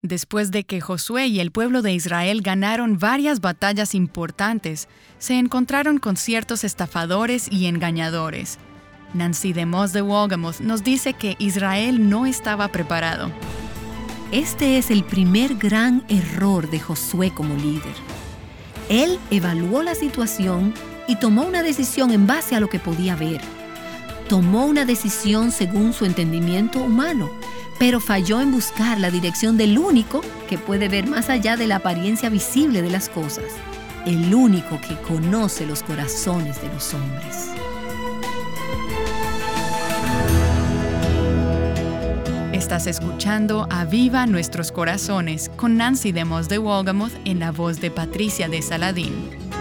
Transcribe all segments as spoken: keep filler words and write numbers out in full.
Después de que Josué y el pueblo de Israel ganaron varias batallas importantes, se encontraron con ciertos estafadores y engañadores. Nancy DeMoss de Wolgemuth nos dice que Israel no estaba preparado. Este es el primer gran error de Josué como líder. Él evaluó la situación y tomó una decisión en base a lo que podía ver. Tomó una decisión según su entendimiento humano, pero falló en buscar la dirección del único que puede ver más allá de la apariencia visible de las cosas, el único que conoce los corazones de los hombres. Estás escuchando Aviva Nuestros Corazones con Nancy DeMoss de Wolgemuth en la voz de Patricia de Saladín.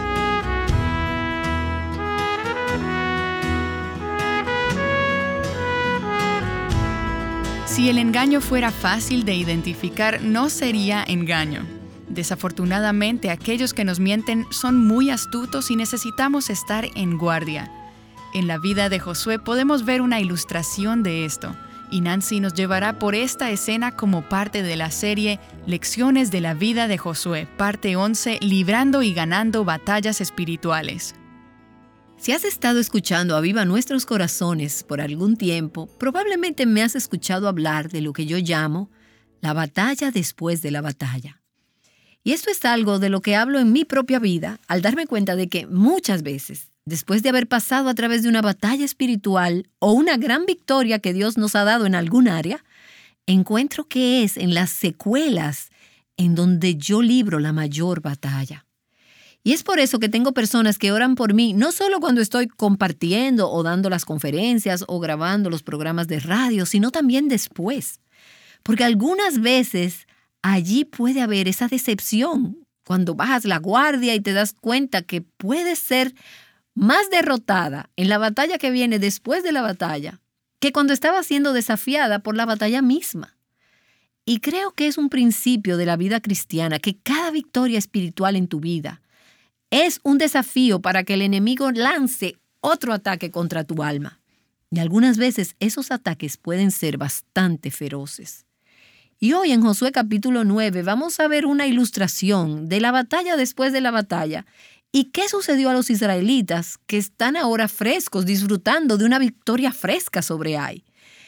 Si el engaño fuera fácil de identificar, no sería engaño. Desafortunadamente, aquellos que nos mienten son muy astutos y necesitamos estar en guardia. En la vida de Josué podemos ver una ilustración de esto, y Nancy nos llevará por esta escena como parte de la serie Lecciones de la vida de Josué, parte once, Librando y ganando batallas espirituales. Si has estado escuchando Aviva Nuestros Corazones por algún tiempo, probablemente me has escuchado hablar de lo que yo llamo la batalla después de la batalla. Y esto es algo de lo que hablo en mi propia vida al darme cuenta de que muchas veces, después de haber pasado a través de una batalla espiritual o una gran victoria que Dios nos ha dado en algún área, encuentro que es en las secuelas en donde yo libro la mayor batalla. Y es por eso que tengo personas que oran por mí, no solo cuando estoy compartiendo o dando las conferencias o grabando los programas de radio, sino también después. Porque algunas veces allí puede haber esa decepción, cuando bajas la guardia y te das cuenta que puedes ser más derrotada en la batalla que viene después de la batalla que cuando estaba siendo desafiada por la batalla misma. Y creo que es un principio de la vida cristiana que cada victoria espiritual en tu vida es un desafío para que el enemigo lance otro ataque contra tu alma. Y algunas veces esos ataques pueden ser bastante feroces. Y hoy en Josué capítulo nueve vamos a ver una ilustración de la batalla después de la batalla y qué sucedió a los israelitas que están ahora frescos, disfrutando de una victoria fresca sobre Ai.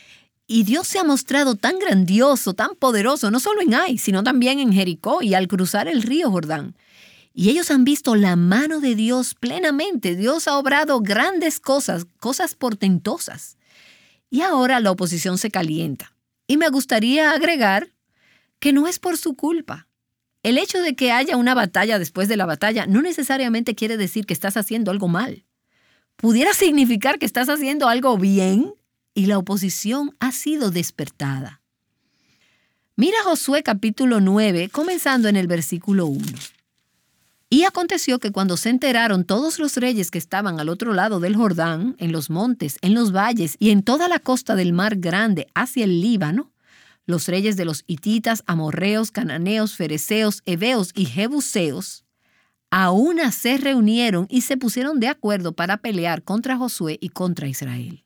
Y Dios se ha mostrado tan grandioso, tan poderoso, no solo en Ai, sino también en Jericó y al cruzar el río Jordán. Y ellos han visto la mano de Dios plenamente. Dios ha obrado grandes cosas, cosas portentosas. Y ahora la oposición se calienta. Y me gustaría agregar que no es por su culpa. El hecho de que haya una batalla después de la batalla no necesariamente quiere decir que estás haciendo algo mal. Pudiera significar que estás haciendo algo bien y la oposición ha sido despertada. Mira Josué capítulo nueve, comenzando en el versículo uno. Y aconteció que cuando se enteraron todos los reyes que estaban al otro lado del Jordán, en los montes, en los valles y en toda la costa del mar grande hacia el Líbano, los reyes de los hititas, amorreos, cananeos, fereceos, heveos y jebuseos, a una se reunieron y se pusieron de acuerdo para pelear contra Josué y contra Israel.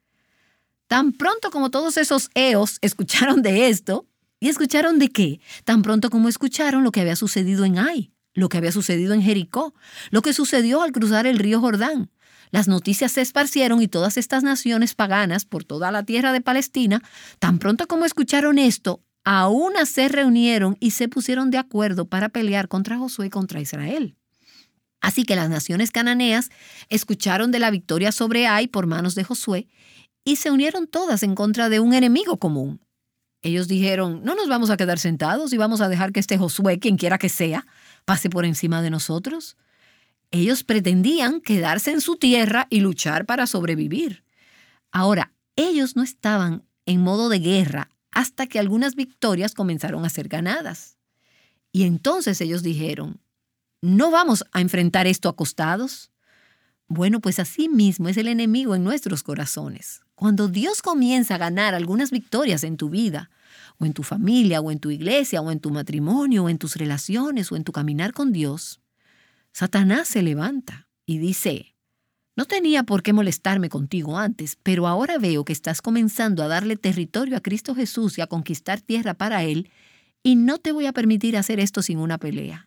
Tan pronto como todos esos eos escucharon de esto, ¿y escucharon de qué? Tan pronto como escucharon lo que había sucedido en Ai, lo que había sucedido en Jericó, lo que sucedió al cruzar el río Jordán. Las noticias se esparcieron y todas estas naciones paganas por toda la tierra de Palestina, tan pronto como escucharon esto, a una se reunieron y se pusieron de acuerdo para pelear contra Josué y contra Israel. Así que las naciones cananeas escucharon de la victoria sobre Ai por manos de Josué y se unieron todas en contra de un enemigo común. Ellos dijeron, no nos vamos a quedar sentados y vamos a dejar que este Josué, quien quiera que sea, pase por encima de nosotros. Ellos pretendían quedarse en su tierra y luchar para sobrevivir. Ahora, ellos no estaban en modo de guerra hasta que algunas victorias comenzaron a ser ganadas. Y entonces ellos dijeron, ¿no vamos a enfrentar esto acostados? Bueno, pues así mismo es el enemigo en nuestros corazones. Cuando Dios comienza a ganar algunas victorias en tu vida, o en tu familia, o en tu iglesia, o en tu matrimonio, o en tus relaciones, o en tu caminar con Dios, Satanás se levanta y dice, no tenía por qué molestarme contigo antes, pero ahora veo que estás comenzando a darle territorio a Cristo Jesús y a conquistar tierra para Él, y no te voy a permitir hacer esto sin una pelea.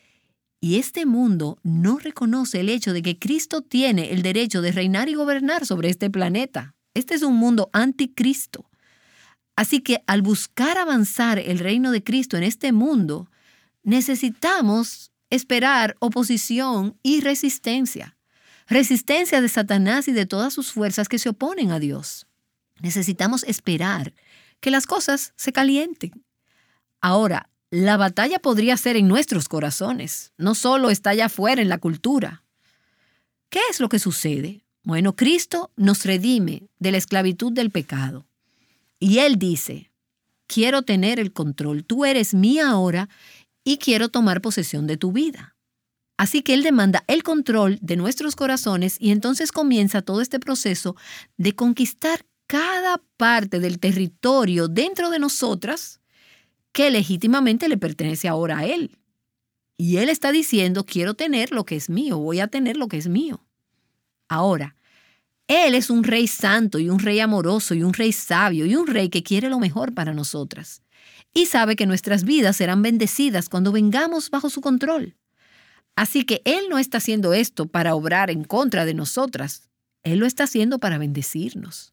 Y este mundo no reconoce el hecho de que Cristo tiene el derecho de reinar y gobernar sobre este planeta. Este es un mundo anticristo. Así que al buscar avanzar el reino de Cristo en este mundo, necesitamos esperar oposición y resistencia. Resistencia de Satanás y de todas sus fuerzas que se oponen a Dios. Necesitamos esperar que las cosas se calienten. Ahora, la batalla podría ser en nuestros corazones, no solo está allá afuera en la cultura. ¿Qué es lo que sucede? Bueno, Cristo nos redime de la esclavitud del pecado. Y Él dice, quiero tener el control, tú eres mía ahora y quiero tomar posesión de tu vida. Así que Él demanda el control de nuestros corazones y entonces comienza todo este proceso de conquistar cada parte del territorio dentro de nosotras que legítimamente le pertenece ahora a Él. Y Él está diciendo, quiero tener lo que es mío, voy a tener lo que es mío. Ahora, Él es un rey santo y un rey amoroso y un rey sabio y un rey que quiere lo mejor para nosotras. Y sabe que nuestras vidas serán bendecidas cuando vengamos bajo su control. Así que Él no está haciendo esto para obrar en contra de nosotras. Él lo está haciendo para bendecirnos.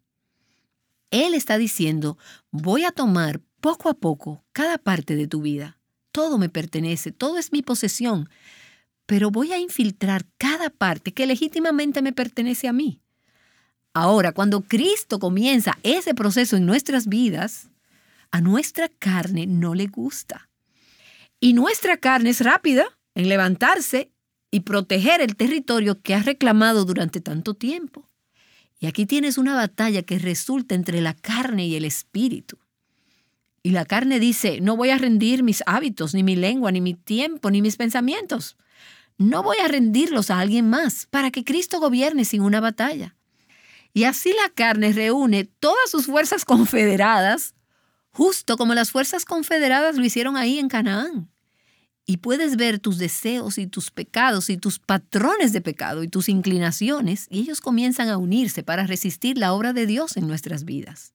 Él está diciendo, voy a tomar poco a poco cada parte de tu vida. Todo me pertenece, todo es mi posesión. Pero voy a infiltrar cada parte que legítimamente me pertenece a mí. Ahora, cuando Cristo comienza ese proceso en nuestras vidas, a nuestra carne no le gusta. Y nuestra carne es rápida en levantarse y proteger el territorio que has reclamado durante tanto tiempo. Y aquí tienes una batalla que resulta entre la carne y el espíritu. Y la carne dice, no voy a rendir mis hábitos, ni mi lengua, ni mi tiempo, ni mis pensamientos. No voy a rendirlos a alguien más para que Cristo gobierne sin una batalla. Y así la carne reúne todas sus fuerzas confederadas, justo como las fuerzas confederadas lo hicieron ahí en Canaán. Y puedes ver tus deseos y tus pecados y tus patrones de pecado y tus inclinaciones, y ellos comienzan a unirse para resistir la obra de Dios en nuestras vidas.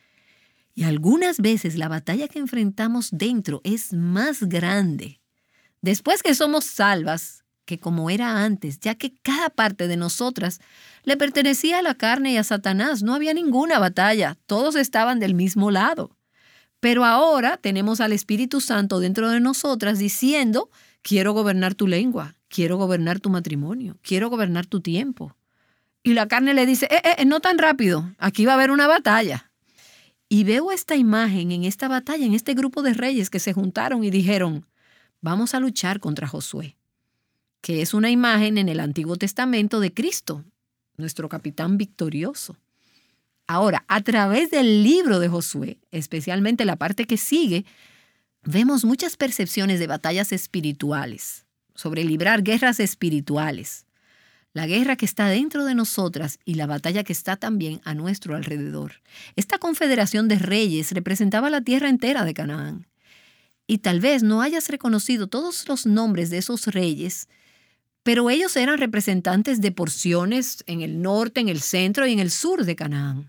Y algunas veces la batalla que enfrentamos dentro es más grande después que somos salvas que como era antes, ya que cada parte de nosotras le pertenecía a la carne y a Satanás. No había ninguna batalla, todos estaban del mismo lado. Pero ahora tenemos al Espíritu Santo dentro de nosotras diciendo, quiero gobernar tu lengua, quiero gobernar tu matrimonio, quiero gobernar tu tiempo. Y la carne le dice, eh, eh, no tan rápido, aquí va a haber una batalla. Y veo esta imagen en esta batalla, en este grupo de reyes que se juntaron y dijeron, vamos a luchar contra Josué, que es una imagen en el Antiguo Testamento de Cristo, nuestro capitán victorioso. Ahora, a través del libro de Josué, especialmente la parte que sigue, vemos muchas percepciones de batallas espirituales, sobre librar guerras espirituales, la guerra que está dentro de nosotras y la batalla que está también a nuestro alrededor. Esta confederación de reyes representaba la tierra entera de Canaán. Y tal vez no hayas reconocido todos los nombres de esos reyes, pero ellos eran representantes de porciones en el norte, en el centro y en el sur de Canaán.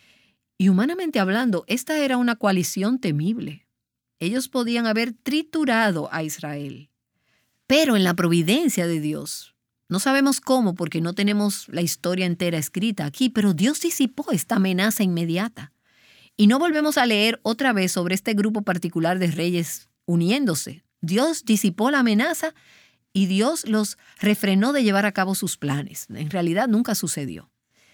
Y humanamente hablando, esta era una coalición temible. Ellos podían haber triturado a Israel. Pero en la providencia de Dios, no sabemos cómo porque no tenemos la historia entera escrita aquí, pero Dios disipó esta amenaza inmediata. Y no volvemos a leer otra vez sobre este grupo particular de reyes uniéndose. Dios disipó la amenaza y Dios los refrenó de llevar a cabo sus planes. En realidad nunca sucedió.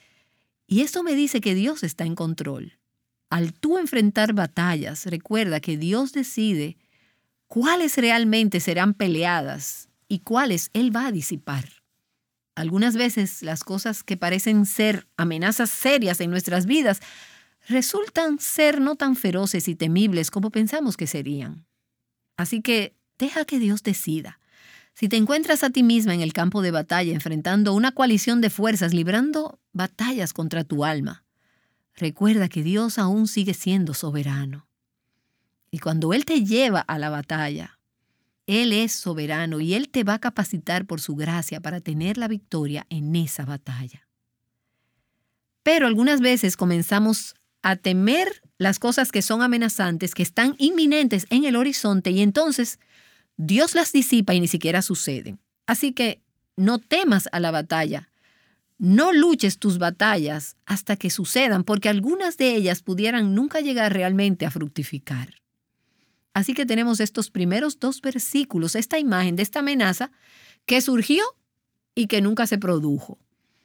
Y esto me dice que Dios está en control. Al tú enfrentar batallas, recuerda que Dios decide cuáles realmente serán peleadas y cuáles Él va a disipar. Algunas veces las cosas que parecen ser amenazas serias en nuestras vidas resultan ser no tan feroces y temibles como pensamos que serían. Así que deja que Dios decida. Si te encuentras a ti misma en el campo de batalla enfrentando una coalición de fuerzas librando batallas contra tu alma, recuerda que Dios aún sigue siendo soberano. Y cuando Él te lleva a la batalla, Él es soberano y Él te va a capacitar por su gracia para tener la victoria en esa batalla. Pero algunas veces comenzamos a temer las cosas que son amenazantes, que están inminentes en el horizonte, y entonces Dios las disipa y ni siquiera suceden. Así que no temas a la batalla. No luches tus batallas hasta que sucedan, porque algunas de ellas pudieran nunca llegar realmente a fructificar. Así que tenemos estos primeros dos versículos, esta imagen de esta amenaza que surgió y que nunca se produjo.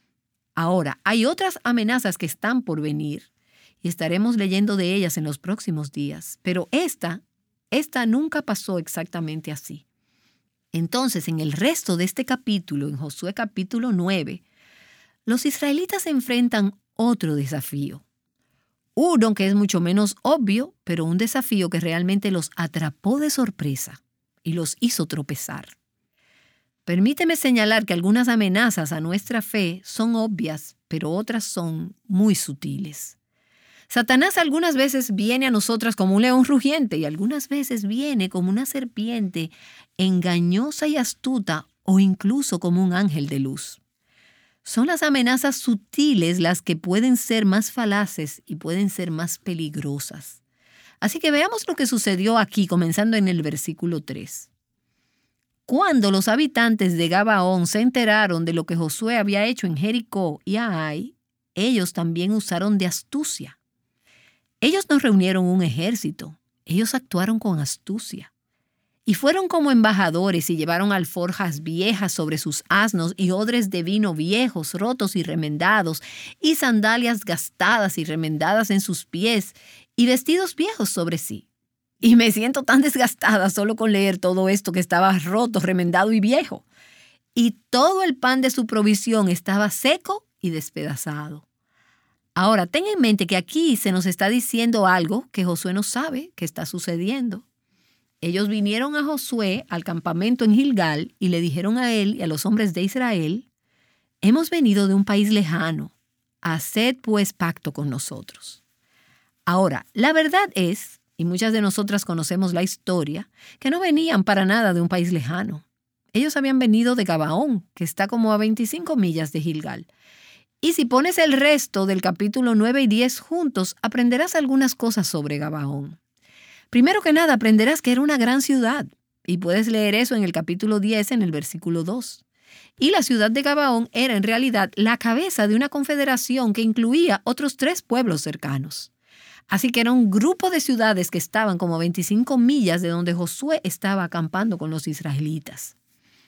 Ahora, hay otras amenazas que están por venir y estaremos leyendo de ellas en los próximos días, pero esta, esta nunca pasó exactamente así. Entonces, en el resto de este capítulo, en Josué capítulo nueve, los israelitas se enfrentan otro desafío. Uno que es mucho menos obvio, pero un desafío que realmente los atrapó de sorpresa y los hizo tropezar. Permíteme señalar que algunas amenazas a nuestra fe son obvias, pero otras son muy sutiles. Satanás algunas veces viene a nosotras como un león rugiente y algunas veces viene como una serpiente engañosa y astuta o incluso como un ángel de luz. Son las amenazas sutiles las que pueden ser más falaces y pueden ser más peligrosas. Así que veamos lo que sucedió aquí, comenzando en el versículo tres. Cuando los habitantes de Gabaón se enteraron de lo que Josué había hecho en Jericó y Ai, ellos también usaron de astucia. Ellos no reunieron un ejército, ellos actuaron con astucia. Y fueron como embajadores y llevaron alforjas viejas sobre sus asnos y odres de vino viejos, rotos y remendados, y sandalias gastadas y remendadas en sus pies, y vestidos viejos sobre sí. Y me siento tan desgastada solo con leer todo esto que estaba roto, remendado y viejo. Y todo el pan de su provisión estaba seco y despedazado. Ahora, ten en mente que aquí se nos está diciendo algo que Josué no sabe que está sucediendo. Ellos vinieron a Josué al campamento en Gilgal y le dijeron a él y a los hombres de Israel: hemos venido de un país lejano, haced pues pacto con nosotros. Ahora, la verdad es, y muchas de nosotras conocemos la historia, que no venían para nada de un país lejano. Ellos habían venido de Gabaón, que está como a veinticinco millas de Gilgal. Y si pones el resto del capítulo nueve y diez juntos, aprenderás algunas cosas sobre Gabaón. Primero que nada, aprenderás que era una gran ciudad, y puedes leer eso en el capítulo diez, en el versículo dos. Y la ciudad de Gabaón era en realidad la cabeza de una confederación que incluía otros tres pueblos cercanos. Así que era un grupo de ciudades que estaban como a veinticinco millas de donde Josué estaba acampando con los israelitas.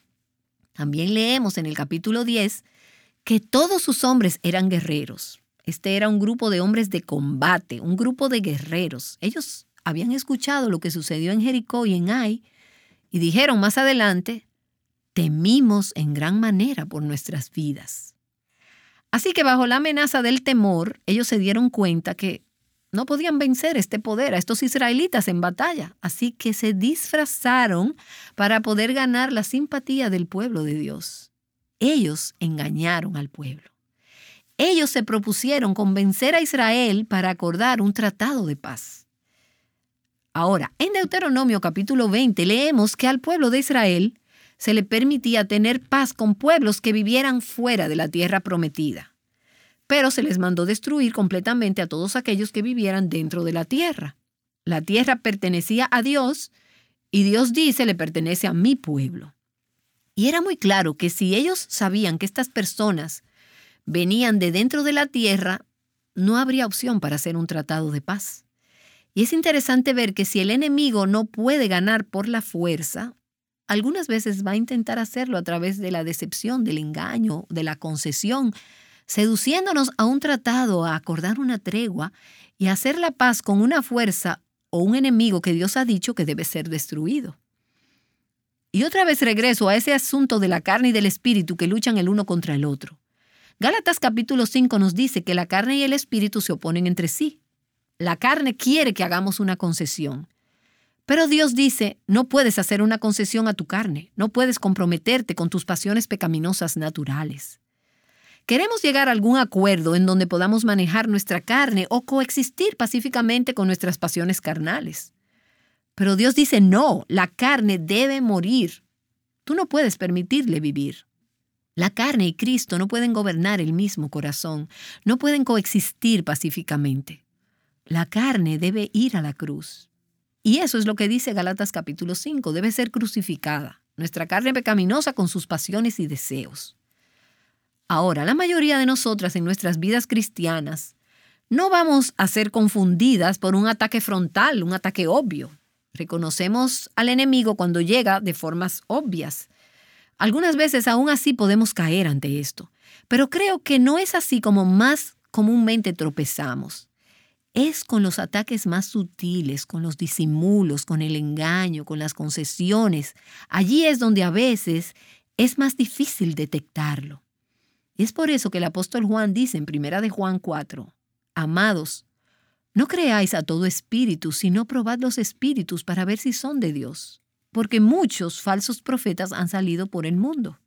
También leemos en el capítulo diez que todos sus hombres eran guerreros. Este era un grupo de hombres de combate, un grupo de guerreros. Ellos habían escuchado lo que sucedió en Jericó y en Ai y dijeron más adelante: temimos en gran manera por nuestras vidas. Así que bajo la amenaza del temor, ellos se dieron cuenta que no podían vencer este poder a estos israelitas en batalla. Así que se disfrazaron para poder ganar la simpatía del pueblo de Dios. Ellos engañaron al pueblo. Ellos se propusieron convencer a Israel para acordar un tratado de paz. Ahora, en Deuteronomio capítulo veinte leemos que al pueblo de Israel se le permitía tener paz con pueblos que vivieran fuera de la tierra prometida, pero se les mandó destruir completamente a todos aquellos que vivieran dentro de la tierra. La tierra pertenecía a Dios y Dios dice: le pertenece a mi pueblo. Y era muy claro que si ellos sabían que estas personas venían de dentro de la tierra, no habría opción para hacer un tratado de paz. Y es interesante ver que si el enemigo no puede ganar por la fuerza, algunas veces va a intentar hacerlo a través de la decepción, del engaño, de la concesión, seduciéndonos a un tratado, a acordar una tregua y a hacer la paz con una fuerza o un enemigo que Dios ha dicho que debe ser destruido. Y otra vez regreso a ese asunto de la carne y del espíritu que luchan el uno contra el otro. Gálatas capítulo cinco nos dice que la carne y el espíritu se oponen entre sí. La carne quiere que hagamos una concesión. Pero Dios dice: no puedes hacer una concesión a tu carne. No puedes comprometerte con tus pasiones pecaminosas naturales. Queremos llegar a algún acuerdo en donde podamos manejar nuestra carne o coexistir pacíficamente con nuestras pasiones carnales. Pero Dios dice: no, la carne debe morir. Tú no puedes permitirle vivir. La carne y Cristo no pueden gobernar el mismo corazón. No pueden coexistir pacíficamente. La carne debe ir a la cruz. Y eso es lo que dice Gálatas capítulo cinco, debe ser crucificada, nuestra carne pecaminosa con sus pasiones y deseos. Ahora, la mayoría de nosotras en nuestras vidas cristianas no vamos a ser confundidas por un ataque frontal, un ataque obvio. Reconocemos al enemigo cuando llega de formas obvias. Algunas veces aún así podemos caer ante esto, pero creo que no es así como más comúnmente tropezamos. Es con los ataques más sutiles, con los disimulos, con el engaño, con las concesiones. Allí es donde a veces es más difícil detectarlo. Y es por eso que el apóstol Juan dice en primera de Juan cuatro, amados, no creáis a todo espíritu, sino probad los espíritus para ver si son de Dios, porque muchos falsos profetas han salido por el mundo.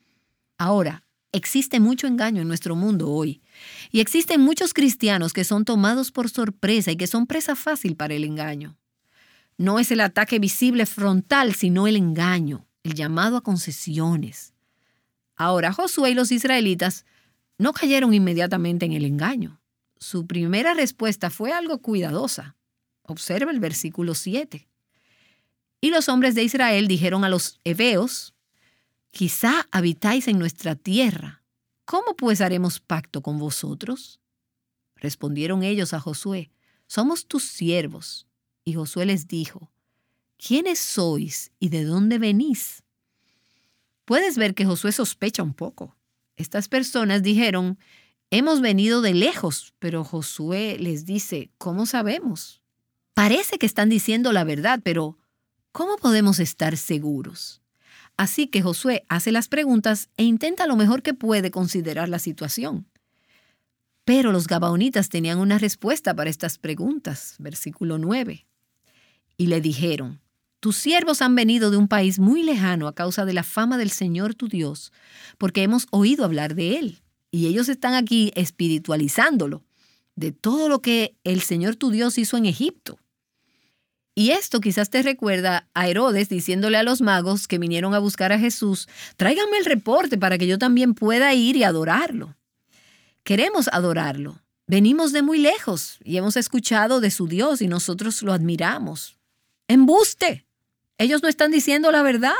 Ahora, existe mucho engaño en nuestro mundo hoy, y existen muchos cristianos que son tomados por sorpresa y que son presa fácil para el engaño. No es el ataque visible frontal, sino el engaño, el llamado a concesiones. Ahora, Josué y los israelitas no cayeron inmediatamente en el engaño. Su primera respuesta fue algo cuidadosa. Observa el versículo siete. Y los hombres de Israel dijeron a los heveos, quizá habitáis en nuestra tierra. ¿Cómo pues haremos pacto con vosotros? Respondieron ellos a Josué, somos tus siervos. Y Josué les dijo, ¿quiénes sois y de dónde venís? Puedes ver que Josué sospecha un poco. Estas personas dijeron, hemos venido de lejos, pero Josué les dice, ¿cómo sabemos? Parece que están diciendo la verdad, pero ¿cómo podemos estar seguros? Así que Josué hace las preguntas e intenta lo mejor que puede considerar la situación. Pero los gabaonitas tenían una respuesta para estas preguntas. Versículo nueve. Y le dijeron, tus siervos han venido de un país muy lejano a causa de la fama del Señor tu Dios, porque hemos oído hablar de Él. Y ellos están aquí espiritualizándolo, de todo lo que el Señor tu Dios hizo en Egipto. Y esto quizás te recuerda a Herodes diciéndole a los magos que vinieron a buscar a Jesús, tráiganme el reporte para que yo también pueda ir y adorarlo. Queremos adorarlo. Venimos de muy lejos y hemos escuchado de su Dios y nosotros lo admiramos. ¡Embuste! Ellos no están diciendo la verdad.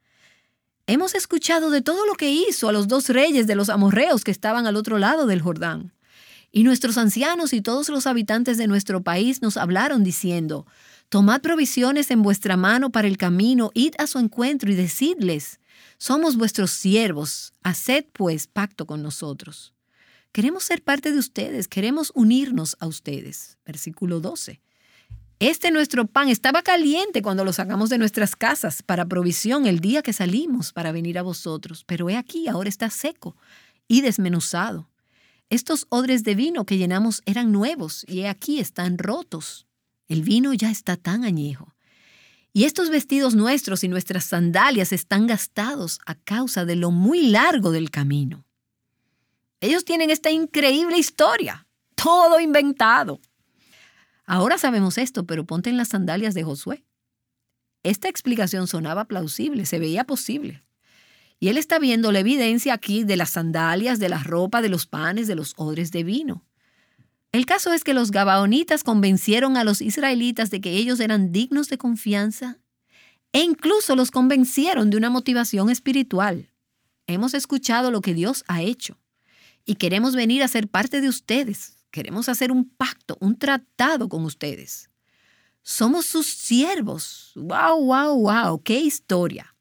Hemos escuchado de todo lo que hizo a los dos reyes de los amorreos que estaban al otro lado del Jordán. Y nuestros ancianos y todos los habitantes de nuestro país nos hablaron diciendo, tomad provisiones en vuestra mano para el camino, id a su encuentro y decidles, somos vuestros siervos, haced pues pacto con nosotros. Queremos ser parte de ustedes, queremos unirnos a ustedes. Versículo doce. Este nuestro pan estaba caliente cuando lo sacamos de nuestras casas para provisión el día que salimos para venir a vosotros, pero he aquí, ahora está seco y desmenuzado. Estos odres de vino que llenamos eran nuevos y he aquí están rotos. El vino ya está tan añejo. Y estos vestidos nuestros y nuestras sandalias están gastados a causa de lo muy largo del camino. Ellos tienen esta increíble historia, todo inventado. Ahora sabemos esto, pero ponte en las sandalias de Josué. Esta explicación sonaba plausible, se veía posible. Y él está viendo la evidencia aquí de las sandalias, de la ropa, de los panes, de los odres de vino. El caso es que los gabaonitas convencieron a los israelitas de que ellos eran dignos de confianza e incluso los convencieron de una motivación espiritual. Hemos escuchado lo que Dios ha hecho y queremos venir a ser parte de ustedes. Queremos hacer un pacto, un tratado con ustedes. Somos sus siervos. ¡Wow, wow, wow! ¡Qué historia!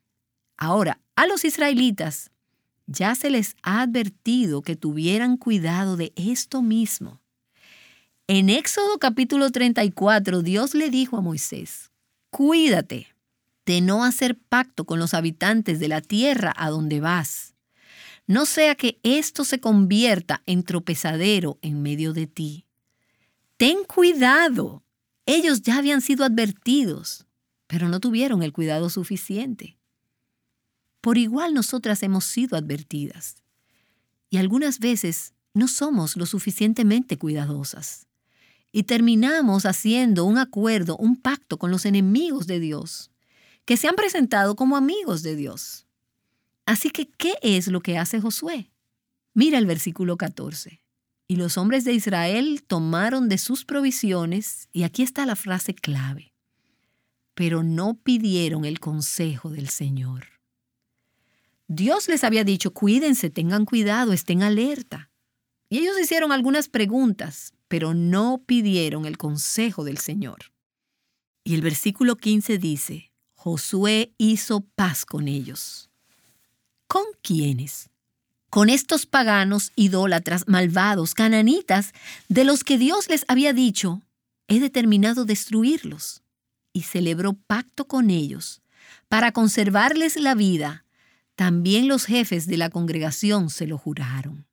Ahora, a los israelitas ya se les ha advertido que tuvieran cuidado de esto mismo. En Éxodo capítulo treinta y cuatro, Dios le dijo a Moisés, cuídate de no hacer pacto con los habitantes de la tierra a donde vas. No sea que esto se convierta en tropezadero en medio de ti. Ten cuidado. Ellos ya habían sido advertidos, pero no tuvieron el cuidado suficiente. Por igual nosotras hemos sido advertidas. Y algunas veces no somos lo suficientemente cuidadosas. Y terminamos haciendo un acuerdo, un pacto con los enemigos de Dios, que se han presentado como amigos de Dios. Así que, ¿qué es lo que hace Josué? Mira el versículo catorce. Y los hombres de Israel tomaron de sus provisiones, y aquí está la frase clave, pero no pidieron el consejo del Señor. Dios les había dicho, cuídense, tengan cuidado, estén alerta. Y ellos hicieron algunas preguntas, pero no pidieron el consejo del Señor. Y el versículo quince dice, Josué hizo paz con ellos. ¿Con quiénes? Con estos paganos, idólatras, malvados, cananitas, de los que Dios les había dicho, he determinado destruirlos. Y celebró pacto con ellos para conservarles la vida. También los jefes de la congregación se lo juraron.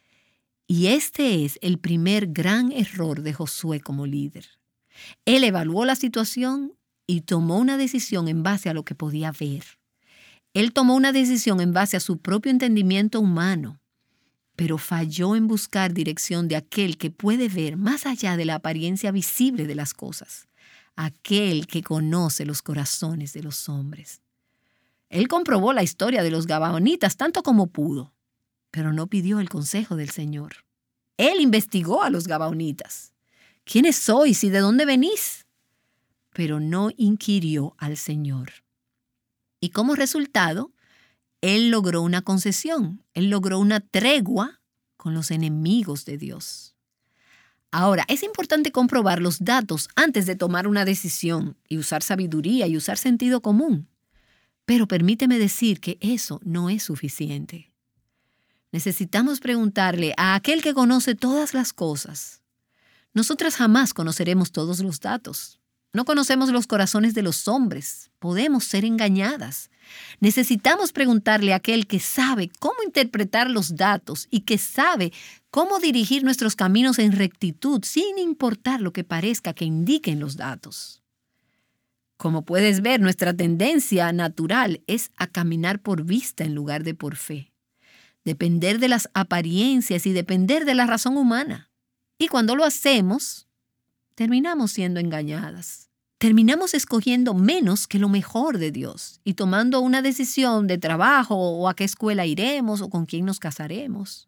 Y este es el primer gran error de Josué como líder. Él evaluó la situación y tomó una decisión en base a lo que podía ver. Él tomó una decisión en base a su propio entendimiento humano, pero falló en buscar dirección de aquel que puede ver más allá de la apariencia visible de las cosas, aquel que conoce los corazones de los hombres. Él comprobó la historia de los gabaonitas tanto como pudo, pero no pidió el consejo del Señor. Él investigó a los gabaonitas. ¿Quiénes sois y de dónde venís? Pero no inquirió al Señor. Y como resultado, él logró una concesión, él logró una tregua con los enemigos de Dios. Ahora, es importante comprobar los datos antes de tomar una decisión y usar sabiduría y usar sentido común. Pero permíteme decir que eso no es suficiente. Necesitamos preguntarle a aquel que conoce todas las cosas. Nosotras jamás conoceremos todos los datos. No conocemos los corazones de los hombres. Podemos ser engañadas. Necesitamos preguntarle a aquel que sabe cómo interpretar los datos y que sabe cómo dirigir nuestros caminos en rectitud sin importar lo que parezca que indiquen los datos. Como puedes ver, nuestra tendencia natural es a caminar por vista en lugar de por fe. Depender de las apariencias y depender de la razón humana. Y cuando lo hacemos, terminamos siendo engañadas. Terminamos escogiendo menos que lo mejor de Dios y tomando una decisión de trabajo o a qué escuela iremos o con quién nos casaremos.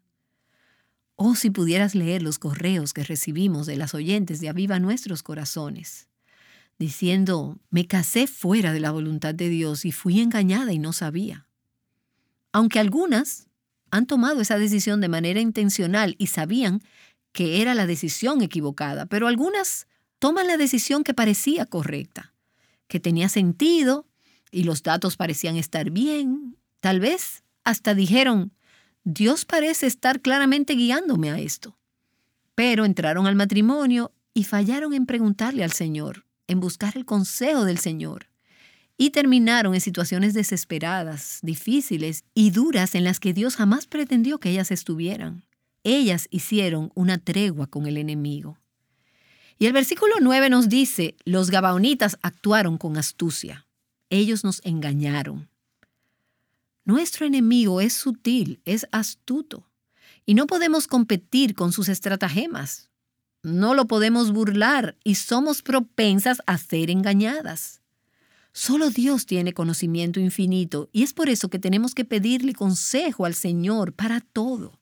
Oh, si pudieras leer los correos que recibimos de las oyentes de Aviva Nuestros Corazones, diciendo, me casé fuera de la voluntad de Dios y fui engañada y no sabía. Aunque algunas han tomado esa decisión de manera intencional y sabían que era la decisión equivocada, pero algunas toman la decisión que parecía correcta, que tenía sentido y los datos parecían estar bien. Tal vez hasta dijeron, Dios parece estar claramente guiándome a esto. Pero entraron al matrimonio y fallaron en preguntarle al Señor, en buscar el consejo del Señor. Y terminaron en situaciones desesperadas, difíciles y duras en las que Dios jamás pretendió que ellas estuvieran. Ellas hicieron una tregua con el enemigo. Y el versículo nueve nos dice, los gabaonitas actuaron con astucia. Ellos nos engañaron. Nuestro enemigo es sutil, es astuto, y no podemos competir con sus estratagemas. No lo podemos burlar y somos propensas a ser engañadas. Solo Dios tiene conocimiento infinito y es por eso que tenemos que pedirle consejo al Señor para todo.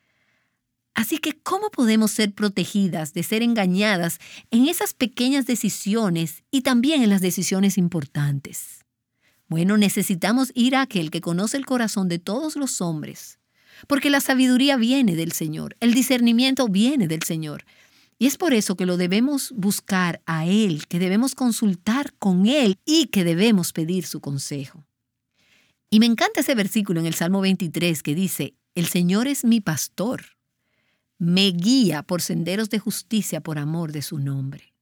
Así que, ¿cómo podemos ser protegidas de ser engañadas en esas pequeñas decisiones y también en las decisiones importantes? Bueno, necesitamos ir a aquel que conoce el corazón de todos los hombres, porque la sabiduría viene del Señor, el discernimiento viene del Señor. Y es por eso que lo debemos buscar a Él, que debemos consultar con Él y que debemos pedir su consejo. Y me encanta ese versículo en el Salmo veintitrés que dice, el Señor es mi pastor. Me guía por senderos de justicia por amor de su nombre.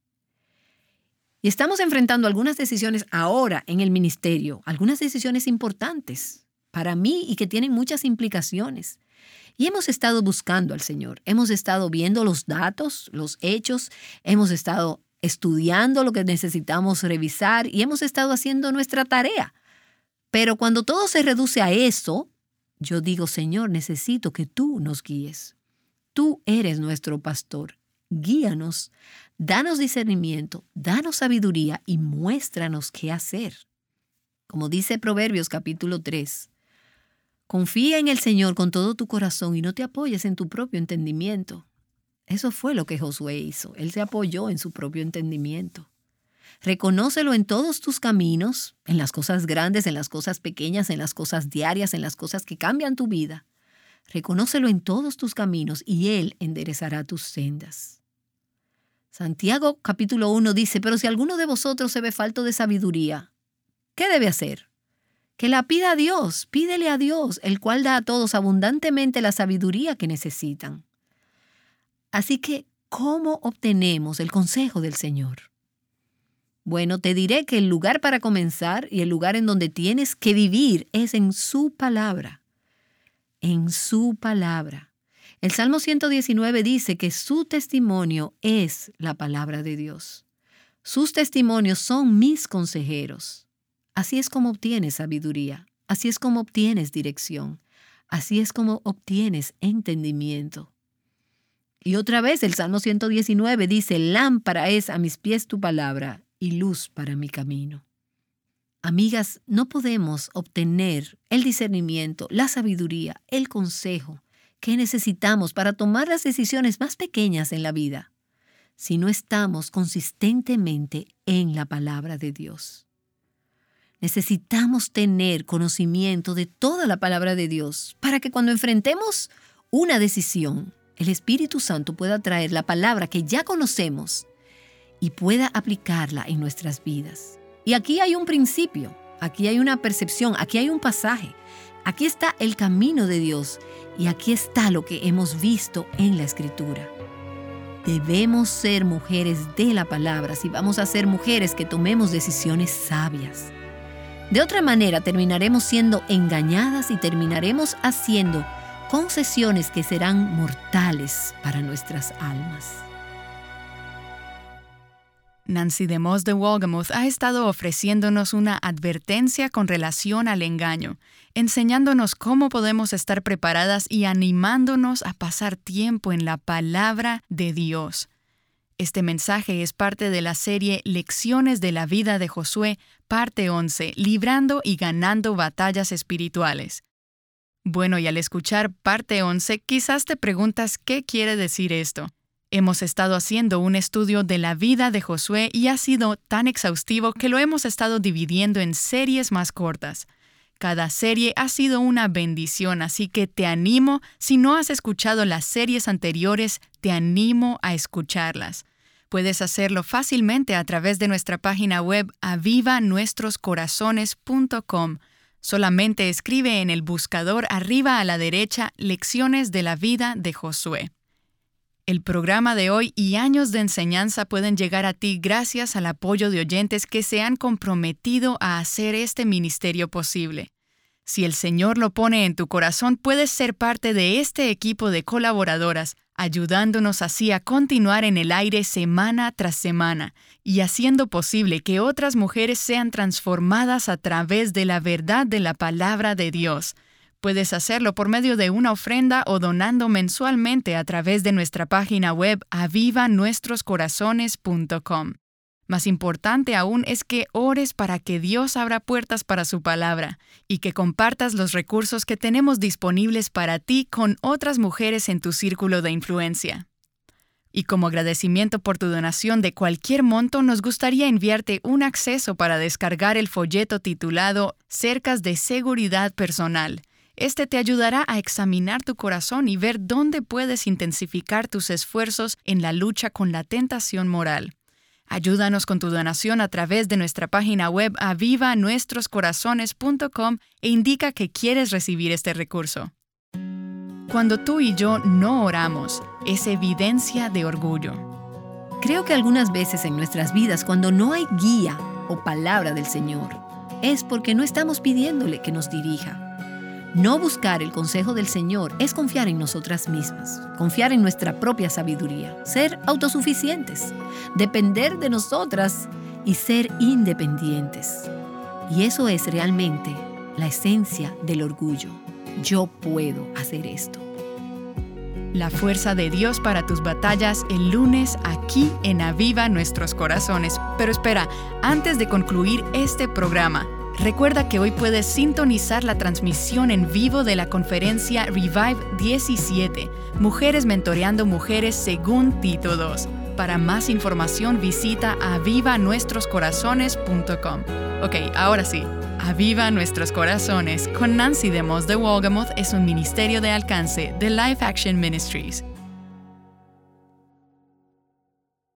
Y estamos enfrentando algunas decisiones ahora en el ministerio, algunas decisiones importantes para mí y que tienen muchas implicaciones. Y hemos estado buscando al Señor, hemos estado viendo los datos, los hechos, hemos estado estudiando lo que necesitamos revisar y hemos estado haciendo nuestra tarea. Pero cuando todo se reduce a eso, yo digo, Señor, necesito que tú nos guíes. Tú eres nuestro pastor. Guíanos, danos discernimiento, danos sabiduría y muéstranos qué hacer. Como dice Proverbios capítulo tres, confía en el Señor con todo tu corazón y no te apoyes en tu propio entendimiento. Eso fue lo que Josué hizo. Él se apoyó en su propio entendimiento. Reconócelo en todos tus caminos, en las cosas grandes, en las cosas pequeñas, en las cosas diarias, en las cosas que cambian tu vida. Reconócelo en todos tus caminos y Él enderezará tus sendas. Santiago capítulo uno dice, pero si alguno de vosotros se ve falto de sabiduría, ¿qué debe hacer? Que la pida a Dios, pídele a Dios, el cual da a todos abundantemente la sabiduría que necesitan. Así que, ¿cómo obtenemos el consejo del Señor? Bueno, te diré que el lugar para comenzar y el lugar en donde tienes que vivir es en su palabra. En su palabra. El Salmo ciento diecinueve dice que su testimonio es la palabra de Dios. Sus testimonios son mis consejeros. Así es como obtienes sabiduría. Así es como obtienes dirección. Así es como obtienes entendimiento. Y otra vez el Salmo ciento diecinueve dice, lámpara es a mis pies tu palabra y luz para mi camino. Amigas, no podemos obtener el discernimiento, la sabiduría, el consejo que necesitamos para tomar las decisiones más pequeñas en la vida si no estamos consistentemente en la palabra de Dios. Necesitamos tener conocimiento de toda la palabra de Dios para que cuando enfrentemos una decisión, el Espíritu Santo pueda traer la palabra que ya conocemos y pueda aplicarla en nuestras vidas. Y aquí hay un principio, aquí hay una percepción, aquí hay un pasaje, aquí está el camino de Dios y aquí está lo que hemos visto en la Escritura. Debemos ser mujeres de la palabra si vamos a ser mujeres que tomemos decisiones sabias. De otra manera, terminaremos siendo engañadas y terminaremos haciendo concesiones que serán mortales para nuestras almas. Nancy DeMoss de Wolgemuth ha estado ofreciéndonos una advertencia con relación al engaño, enseñándonos cómo podemos estar preparadas y animándonos a pasar tiempo en la palabra de Dios. Este mensaje es parte de la serie Lecciones de la vida de Josué, parte once, Librando y ganando batallas espirituales. Bueno, y al escuchar parte once, quizás te preguntas qué quiere decir esto. Hemos estado haciendo un estudio de la vida de Josué y ha sido tan exhaustivo que lo hemos estado dividiendo en series más cortas. Cada serie ha sido una bendición, así que te animo, si no has escuchado las series anteriores, te animo a escucharlas. Puedes hacerlo fácilmente a través de nuestra página web aviva nuestros corazones punto com. Solamente escribe en el buscador arriba a la derecha Lecciones de la vida de Josué. El programa de hoy y años de enseñanza pueden llegar a ti gracias al apoyo de oyentes que se han comprometido a hacer este ministerio posible. Si el Señor lo pone en tu corazón, puedes ser parte de este equipo de colaboradoras, ayudándonos así a continuar en el aire semana tras semana y haciendo posible que otras mujeres sean transformadas a través de la verdad de la palabra de Dios. Puedes hacerlo por medio de una ofrenda o donando mensualmente a través de nuestra página web aviva nuestros corazones punto com. Más importante aún es que ores para que Dios abra puertas para su palabra y que compartas los recursos que tenemos disponibles para ti con otras mujeres en tu círculo de influencia. Y como agradecimiento por tu donación de cualquier monto, nos gustaría enviarte un acceso para descargar el folleto titulado Cercas de Seguridad Personal. Este te ayudará a examinar tu corazón y ver dónde puedes intensificar tus esfuerzos en la lucha con la tentación moral. Ayúdanos con tu donación a través de nuestra página web aviva nuestros corazones punto com e indica que quieres recibir este recurso. Cuando tú y yo no oramos, es evidencia de orgullo. Creo que algunas veces en nuestras vidas, cuando no hay guía o palabra del Señor, es porque no estamos pidiéndole que nos dirija. No buscar el consejo del Señor es confiar en nosotras mismas, confiar en nuestra propia sabiduría, ser autosuficientes, depender de nosotras y ser independientes. Y eso es realmente la esencia del orgullo. Yo puedo hacer esto. La fuerza de Dios para tus batallas el lunes aquí en Aviva Nuestros Corazones. Pero espera, antes de concluir este programa, Recuerda que hoy puedes sintonizar la transmisión en vivo de la conferencia Revive diecisiete, Mujeres Mentoreando Mujeres según Tito dos. Para más información visita aviva nuestros corazones punto com. Ok, ahora sí. Aviva Nuestros Corazones con Nancy DeMoss de Wolgamoth es un ministerio de alcance de Life Action Ministries.